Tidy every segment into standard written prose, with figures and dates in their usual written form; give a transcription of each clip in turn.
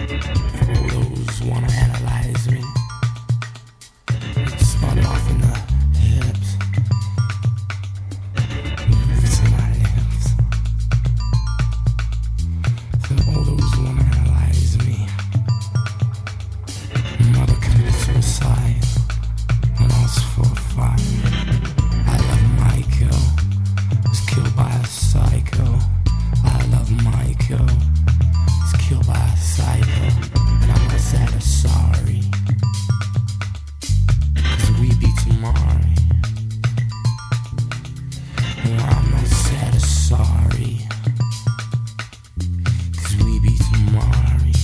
Those wanna analyze me. Spun off in the hips. Move to my lips. For all those wanna analyze me. Mother committed suicide when I was 4 or 5. I love Michael. Was killed by a psycho. I love Michael. Was killed by a psycho. And I'm not sad or sorry. Cause we be tomorrow. And I'm not sad or sorry. Cause we be tomorrow.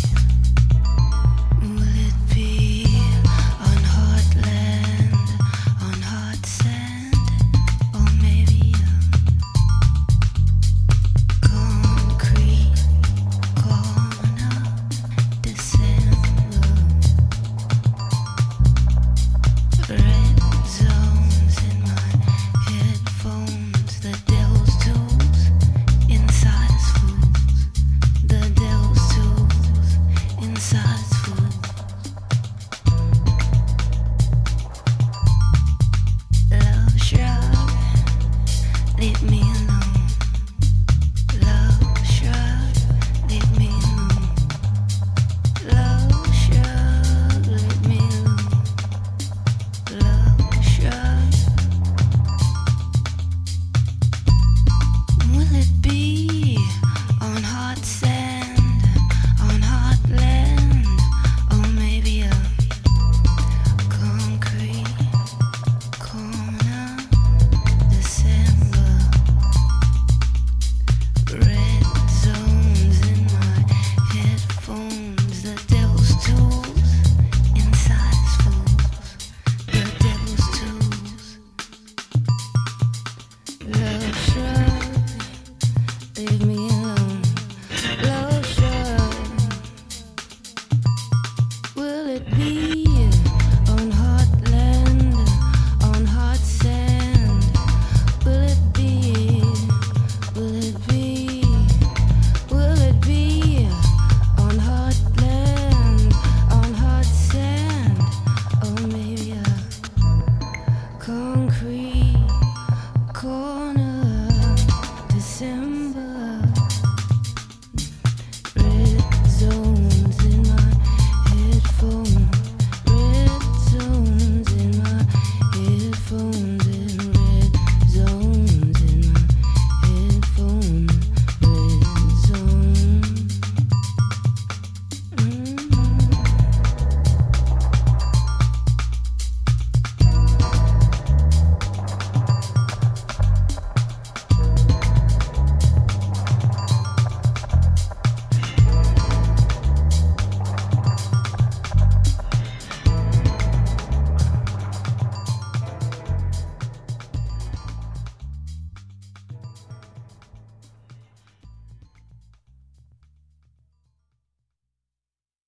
Will it be on hot land, on hot sand, or maybe concrete corner December? Red zones in my headphones, the devil's tools inside us fools, the devil's tools inside.